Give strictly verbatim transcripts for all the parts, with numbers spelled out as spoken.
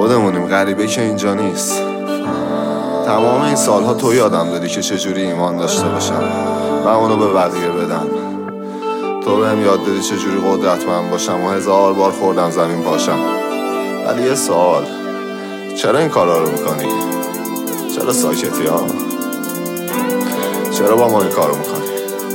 خودمونیم، غریبه که اینجا نیست. تمام این سالها تو یادم دادی که چجوری ایمان داشته باشم و اونو به بقیه بدم. تو بهم یاد دادی چجوری قدرتمند باشم و هزار بار خوردم زمین پاشم. ولی یه سوال، چرا این کارا رو میکنی؟ چرا ساکتی ها؟ چرا با ما این کارو میکنی؟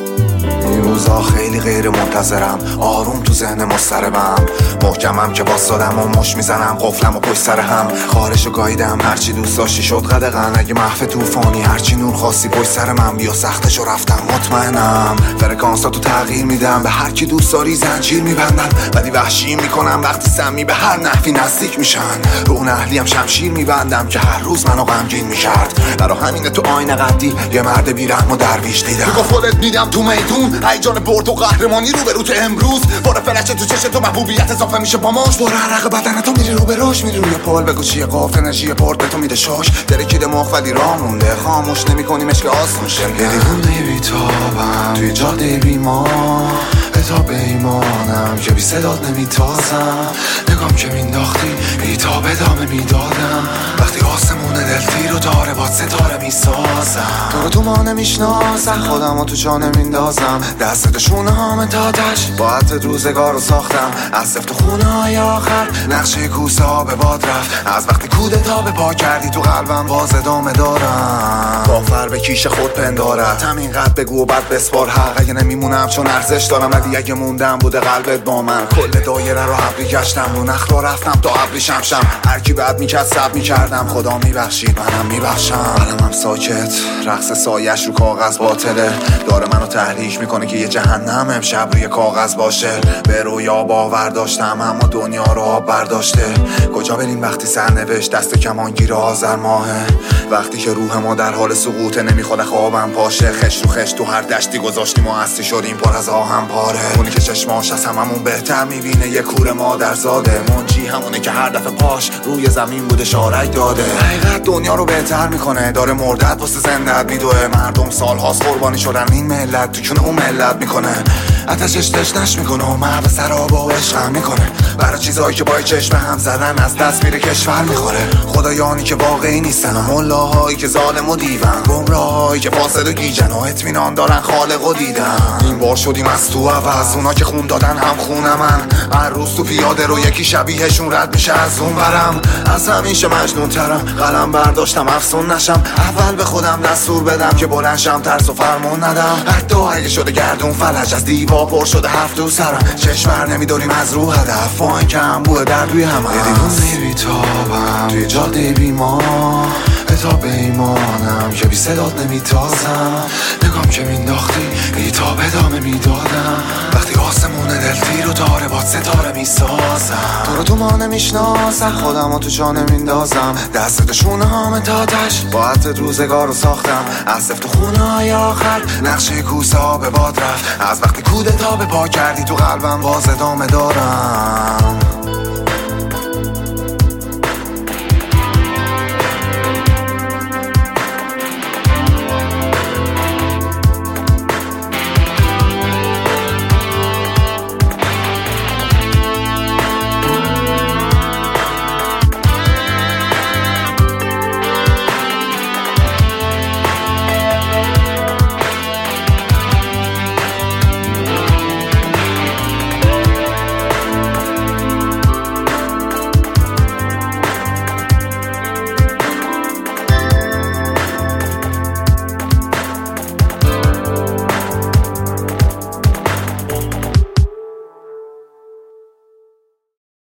این روزا خیلی غیر منتظرم، آروم تو ذهن مضطربم، محکمم که باستادم و مش میزنم، قفلم و پشت سر هم خارش و گاییدم. هرچی دوست داشتی شد قدغن، اگه محو توفانی هرچی نور خواستی پشت سر من بیا، سختشو رفتم مطمئنم. فرکانساتو تغییر میدم، به هر کی دوست داری زنجیر میبندم، ولی وحشی میکنم وقتی سمی به هر نحوی نزدیک میشن. رو اون اهلیم شمشیر میبندم که هر روز منو غمگین میکرد. برا همینه تو آینه قدی یه مرد بیرحم و درویش دیدم. تو خودت میدم تو میدون، هیجان برد و قهرمانی رو به روت امروز. باره فلشه تو چش تو محبوبیت اضافه میشه با ماش. باره عرق بدن تو میری رو به روش، میری روی پل بگو چیه قافل، انرژی برد به تو میده شاش. درکید مخ ولی راه مونده، خاموش نمی‌کنی مشک آسون شه. یه دیوونه بیتابم توی جاده بیمار، اتاب ایمانم که بی صدات نمیتازم. نگام که مینداختی بیتاب ادامه میدادم، وقتی آسمون دلتی رو داره با ستاره میسازم. تو رو تو ما نمیشناسم، خودم رو تو جا نمیندازم، دست شونه هام تاتش با حت روزگار رو ساختم. از سفت خونه های آخر نقشه کوسه ها به باد رفت، از وقتی کودتا به پا کردی تو قلبم باز ادامه دارم. با فر به کیش خود پندارد، همین قد بگو و بعد بسپار حق. اگه نمیمونم چون ارزش دارم، ولی اگه موندم بوده قلبت با من. کل دایره رو ابری گشتم، رو نخل رو رفتم تا ابری شمشم. هر کی بعد میکرد سب میکردم، خدا میبخشید منم میبخشم. قلمم ساکت، رقص سایش رو کاغذ باطله، داره منو تحریک میکنه که یه جهنم امشب روی کاغذ باشه. به رویا باور داشتم اما دنیا رو آب برداشته. کجا بریم وقتی سرنوشت دست کمانگیر آذر ماهه، وقتی که روح ما در حال سقوطه، نمیخواد خوابم پاشه. خش رو خش تو هر دشتی گذاشتیم و هستی شدیم پر از آهم پاره. اونی که چشماش از هممون بهتر میبینه یه کور مادر زاده. منجی همونه که هر دفعه پاش روی زمین بوده شارک داده. حقیقت دنیا رو بهتر میکنه، داره مردت واسه زندت میدوه. مردم سالهاست قربانی شدن، این ملت تو چون اون ملت میکنه. آتشش تشنش میکنه و محو سرابا و عشقم میکنه. برای چیزایی که با چشم هم زدن از دست میره کشور میخوره. خدایانی که واقعی نیستن و ملاهایی که ظالم و دیون، گمراهایی که فاسد و گیجن و اطمینان دارن خالق و دیدن. این بار شدیم از تو عوض، اونا که خون دادن هم خون من. هر روز تو پیاده رو یکی شبیهشون رد میشه از اون برم. از همیشه مجنون ترم، قلم برداشتم افسون نشم. اول به خودم دستور بدم که بلنشم، ترس و فرمون ندم. حتی اگه شده گردون فلج، از دیوار پر شده حرف تو سرم. چشمر نمیداریم از رو هدف، با این که هم بوه در روی همه. یه دیوونه بیتابم توی جاده بیمار، اتاب ایمانم که بی صدات نمیتازم. نگام که مینداختی بیتاب ادامه میدادم، وقتی آسمون دلتی رو داره با ستاره میسازم. تو رو تو ما نمیشناسم، خودم رو تو جا نمیندازم، دست شونه هام تاتش با حت روزگار رو ساختم. از سفت و خونه های آخر نقشه کوسه ها به باد رفت، از وقتی کودتا به پا کردی تو قلبم باز ادامه دارم.